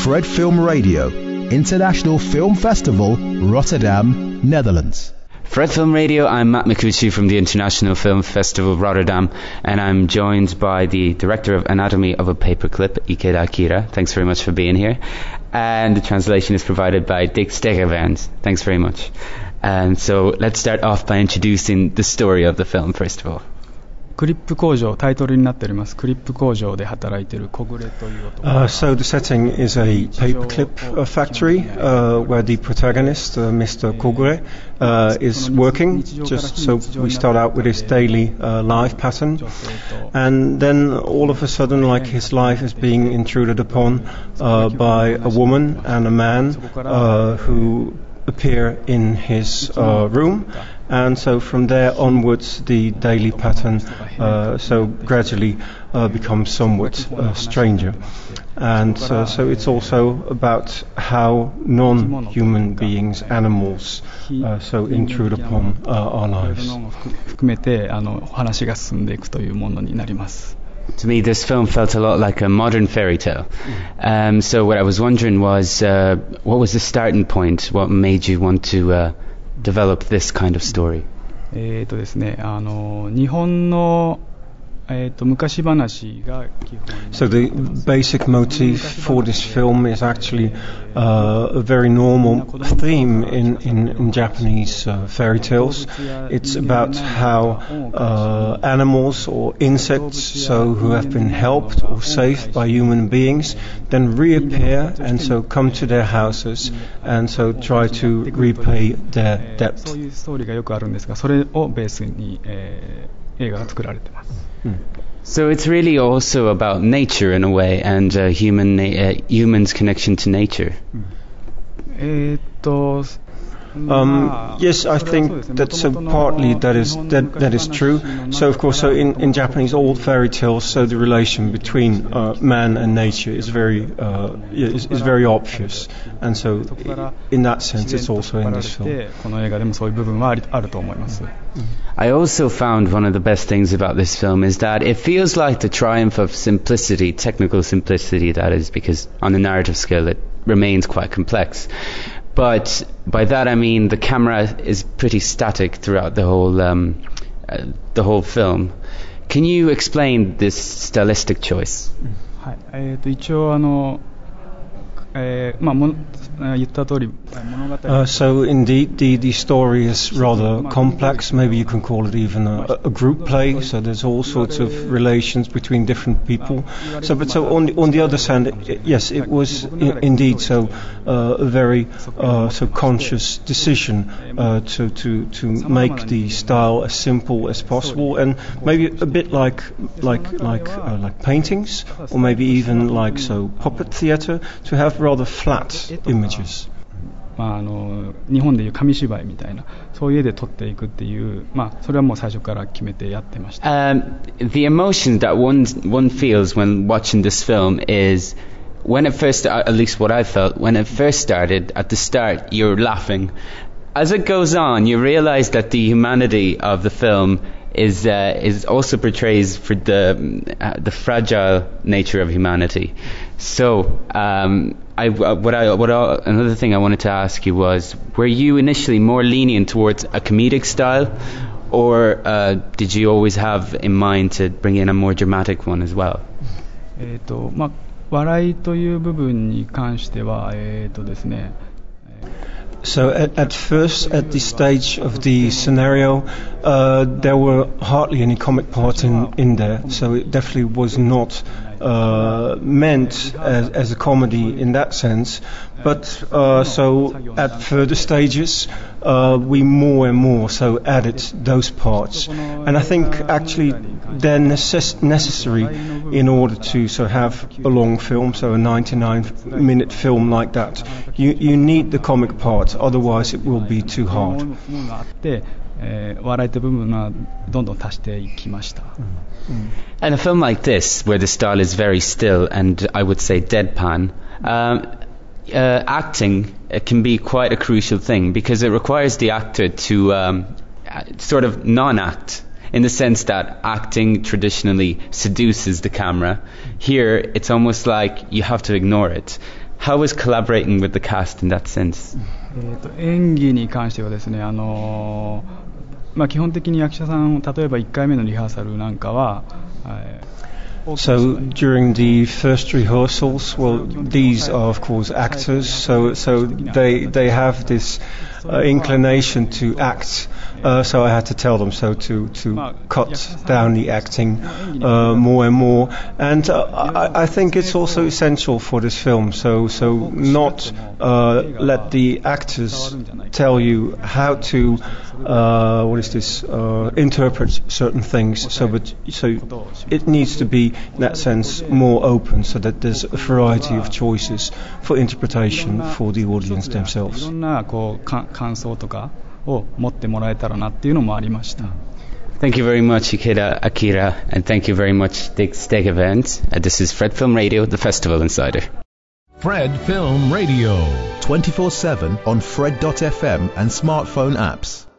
Fred Film Radio, International Film Festival, Rotterdam, Netherlands. Fred Film Radio, I'm Matt Micucci from the International Film Festival Rotterdam, and I'm joined by the director of Anatomy of a Paperclip, Ikeda Akira. Thanks very much for being here. And the translation is provided by Dick Stegervans. Thanks very much. So let's start off by introducing the story of the film, first of all. クリップ工場、タイトルになっております。クリップ工場で働いている小暮という男。 So the setting is a paperclip factory where the protagonist, Mr. Kogure, is working. Just so we start out with his daily life pattern, and then all of a sudden, like his life is being intruded upon by a woman and a man who appear in his room. And so from there onwards, the daily pattern so gradually becomes somewhat stranger. And so it's also about how non-human beings, animals, so intrude upon our lives. 含めて話が進んでいくというものになります。 To me, this film felt a lot like a modern fairy tale. So what I was wondering was, what was the starting point? What made you want to develop this kind of story? ですね、日本の昔話が基本。 So the basic motif for this film is actually a very normal theme in Japanese fairy tales. It's about how animals or insects, so who have been helped or saved by human beings, then reappear and so come to their houses and so try to repay their debt. そういうストーリーがよくあるんですが、それをベースに、映画が作られています。 So it's really also about nature in a way, and humans' connection to nature. Yes, I think that so partly that is true. So of course, so in Japanese old fairy tales, so the relation between man and nature is very obvious, and so in that sense, it's also in this film. この映画でもそういう部分はあると思います。 I also found one of the best things about this film is that it feels like the triumph of simplicity, technical simplicity that is, because on the narrative scale it remains quite complex. But by that I mean the camera is pretty static throughout the whole film. Can you explain this stylistic choice? はい、一応言った通り物語。 So indeed, the story is rather complex. Maybe you can call it even a group play. So there's all sorts of relations between different people. So on the other hand, yes, it was indeed so a very so conscious decision to make the style as simple as possible, and maybe a bit like paintings, or maybe even like so puppet theater, to have rather flat images. 日本でいう紙芝居みたいな、そういう絵で撮っていくっていう、それはもう最初から決めてやってました。 The emotion that one feels when watching this film is when it first, at least what I felt when it first started. At the start, you're laughing. As it goes on, you realize that the humanity of the film is also portrays for the fragile nature of humanity. So another thing I wanted to ask you was, were you initially more lenient towards a comedic style, or did you always have in mind to bring in a more dramatic one as well? 笑いという部分に関してはですね。 So at first, at the stage of the scenario, there were hardly any comic parts in there, so it definitely was not meant as a comedy in that sense. But so at further stages, we more and more so added those parts, and I think actually they're necessary in order to so have a long film, so a 99-minute film like that. You need the comic part, otherwise it will be too hard. 笑いという部分はどんどん足していきました。 And a film like this, where the style is very still and I would say deadpan, acting can be quite a crucial thing, because it requires the actor to sort of non-act, in the sense that acting traditionally seduces the camera. Here, it's almost like you have to ignore it. how was collaborating with the cast in that sense? 演技に関してはですね、基本的に役者さん、例えば1回目のリハーサルなんかは、 So during the first rehearsals, well, these are of course actors, so they have this inclination to act. So I had to tell them to cut down the acting more and more. And I think it's also essential for this film. So not let the actors tell you how to interpret certain things. So it needs to be, in that sense, more open, so that there's a variety of choices for interpretation for the audience themselves. いろんな感想とかを持ってもらえたらなっていうのもありました。 Thank you very much, Ikeda Akira, and thank you very much, Dick Stegevent. This is Fred Film Radio, the Festival Insider. Fred Film Radio, 24/7 on Fred.fm and smartphone apps.